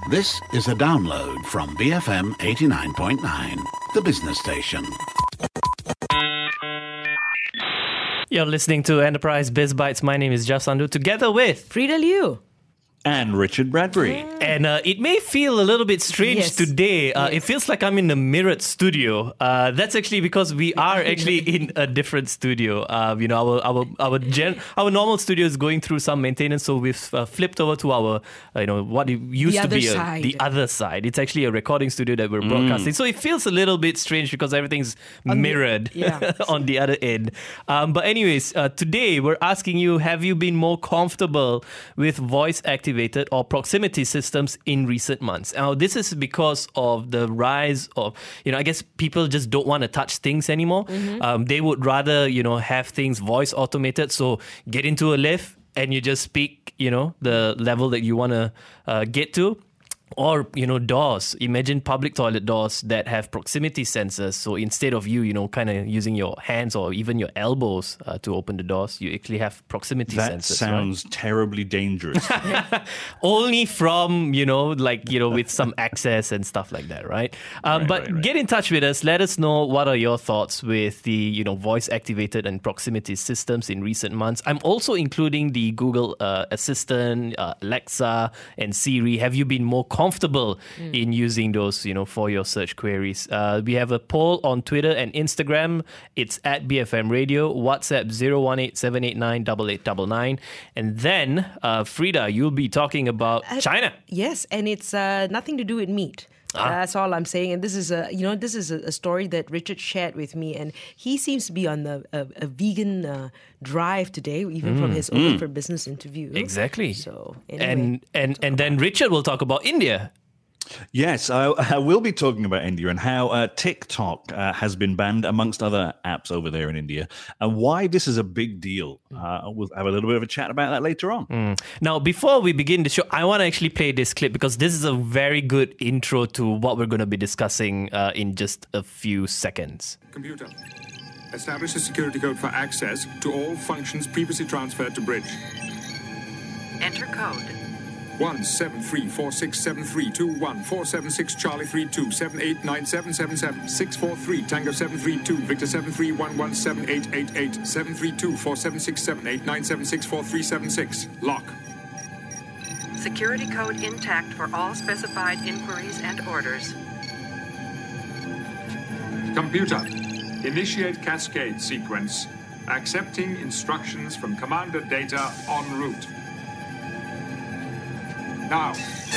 This is a download from BFM 89.9, the business station. You're listening to Enterprise Biz Bites. My name is Jeff Sandhu, together with Frida Liu. And Richard Bradbury. And it may feel a little bit strange Yes. today. Yes. It feels like I'm in a mirrored studio. That's actually because we are actually in a different studio. Our normal studio is going through some maintenance, so we've flipped over to our what it used to be the other side. It's actually a recording studio that we're broadcasting. So it feels a little bit strange because everything's mirrored on the other end. But anyways, today we're asking you: have you been more comfortable with voice activated or proximity systems in recent months? Now, this is because of the rise of, I guess people just don't want to touch things anymore. They would rather, have things voice automated. So get into a lift and you just speak, the level that you want to get to. Or, doors. Imagine public toilet doors that have proximity sensors. So instead of you, kind of using your hands or even your elbows to open the doors, you actually have proximity sensors. That sounds terribly dangerous. Only from, with some access and stuff like that, right? But get in touch with us. Let us know what are your thoughts with the, voice-activated and proximity systems in recent months. I'm also including the Google Assistant, Alexa, and Siri. Have you been more comfortable in using those, for your search queries? We have a poll on Twitter and Instagram. It's at BFM Radio. WhatsApp 018-789-8899. And then, Frida, you'll be talking about China. Yes, and it's nothing to do with meat. That's all I'm saying. And this is a story that Richard shared with me, and he seems to be on a vegan drive today, even from his Open for Business interview. Exactly. So anyway, and then Richard will talk about India. Yes, I will be talking about India and how TikTok has been banned amongst other apps over there in India, and why this is a big deal. We'll have a little bit of a chat about that later on. Now, before we begin the show, I want to actually play this clip because this is a very good intro to what we're going to be discussing in just a few seconds. Computer, establish a security code for access to all functions previously transferred to Bridge. Enter code. 173467321 Charlie 32 789777 643 Tango 732 Victor 73117888 732 476789764376 Lock. Security code intact for all specified inquiries and orders. Computer, initiate cascade sequence, accepting instructions from commander data en route. Now.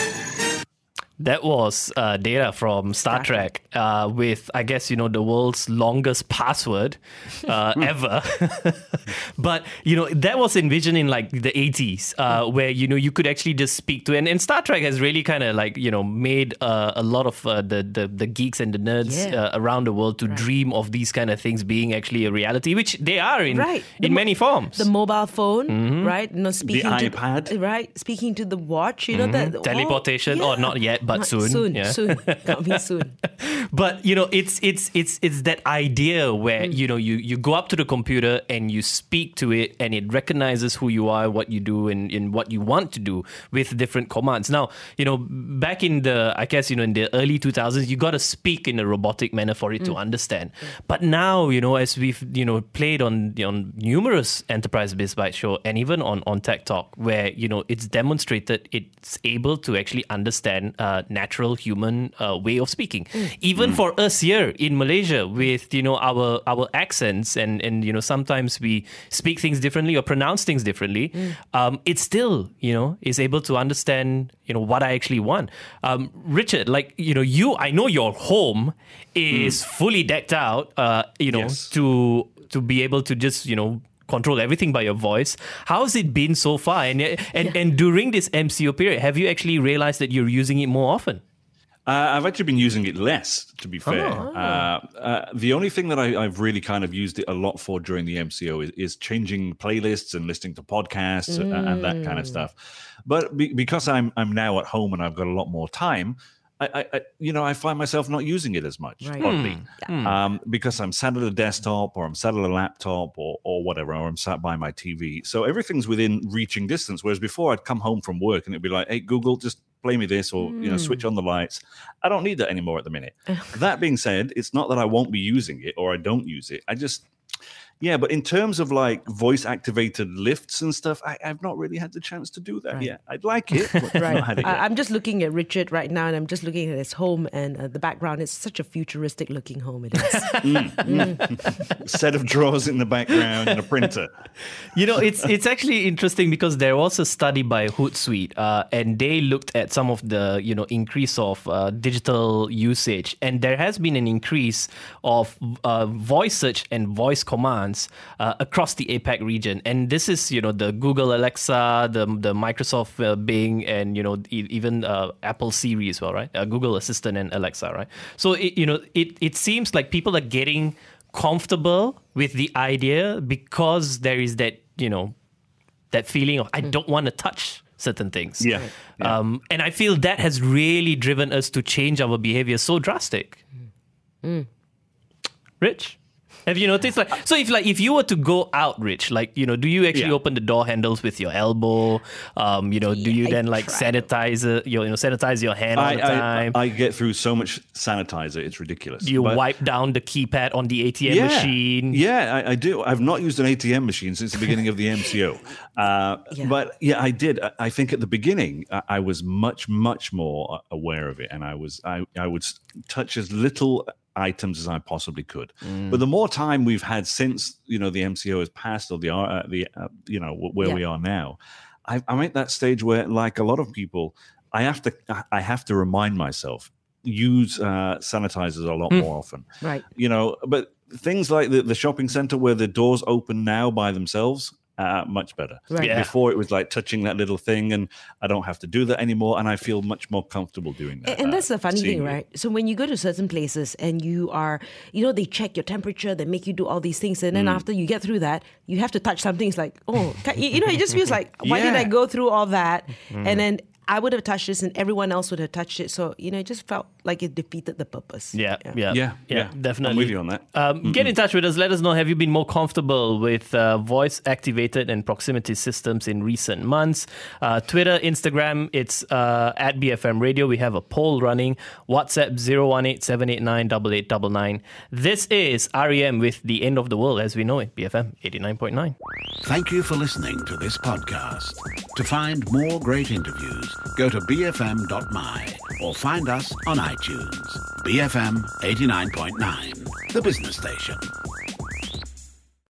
That was data from Star Trek with, I guess, the world's longest password ever. But, that was envisioned in like the 80s where, you could actually just speak to. And Star Trek has really kind of like, made a lot of the geeks and the nerds around the world to dream of these kind of things being actually a reality, which they are in many forms. The mobile phone, right? Speaking the iPad. Right? Speaking to the watch, teleportation, or not yet. But soon. Soon. Coming soon. But, it's that idea where, you go up to the computer and you speak to it and it recognizes who you are, what you do, and what you want to do with different commands. Now, back in the, I guess, in the early 2000s, you got to speak in a robotic manner for it to understand. But now, as we've, played on numerous Enterprise Biz Bite show and even on Tech Talk, where, it's demonstrated it's able to actually understand natural human way of speaking. Even for us here in Malaysia with, our accents and sometimes we speak things differently or pronounce things differently, it still, is able to understand, what I actually want. Richard, like, I know your home is fully decked out, Yes. to be able to just, control everything by your voice. How's it been so far? And during this MCO period, have you actually realized that you're using it more often? I've actually been using it less, to be fair. The only thing that I've really kind of used it a lot for during the MCO is changing playlists and listening to podcasts and that kind of stuff. But because I'm now at home and I've got a lot more time, I find myself not using it as much, oddly, because I'm sat at a desktop or I'm sat at a laptop or whatever, or I'm sat by my TV. So everything's within reaching distance. Whereas before I'd come home from work and it'd be like, hey, Google, just play me this, or switch on the lights. I don't need that anymore at the minute. That being said, it's not that I won't be using it or I don't use it. But in terms of like voice activated lifts and stuff, I've not really had the chance to do that yet. I'd like it, but I've not had it yet. I'm just looking at Richard right now, and I'm just looking at his home, and the background is such a futuristic looking home it is. Set of drawers in the background and a printer. It's actually interesting because there was a study by Hootsuite, and they looked at some of the increase of digital usage, and there has been an increase of voice search and voice commands across the APAC region. And this is, the Google Alexa, the Microsoft Bing, and, even Apple Siri as well, right? Google Assistant and Alexa, right? So, it seems like people are getting comfortable with the idea because there is that, that feeling of, I don't want to touch certain things. Yeah. And I feel that has really driven us to change our behavior so drastic. Rich? Have you noticed? If you were to go out, Rich, do you actually open the door handles with your elbow? Do you then sanitize your hand all the time? I get through so much sanitizer, it's ridiculous. Do you wipe down the keypad on the ATM machine? Yeah, I do. I've not used an ATM machine since the beginning of the MCO. But yeah, I did. I think at the beginning, I was much, much more aware of it, and I would touch as little items as I possibly could. But the more time we've had since the MCO has passed, or where we are now, I'm at that stage where, like a lot of people, I have to remind myself, use sanitizers a lot more often. Right. But things like the shopping center where the doors open now by themselves, much better. Right. Yeah. Before it was like touching that little thing, and I don't have to do that anymore, and I feel much more comfortable doing that. And that's the funny thing, seeing right? So when you go to certain places and you are, they check your temperature, they make you do all these things, and then after you get through that, you have to touch something. It's like, it just feels like, why did I go through all that? And then I would have touched this and everyone else would have touched it. So, it just felt like it defeated the purpose. Yeah, definitely. I'm with you on that. Get in touch with us. Let us know, have you been more comfortable with voice-activated and proximity systems in recent months? Twitter, Instagram, it's at BFM Radio. We have a poll running. WhatsApp 018-789-8899. This is REM with The End of the World as we know it, BFM 89.9. Thank you for listening to this podcast. To find more great interviews, go to bfm.my or find us on iTunes. BFM 89.9, the business station.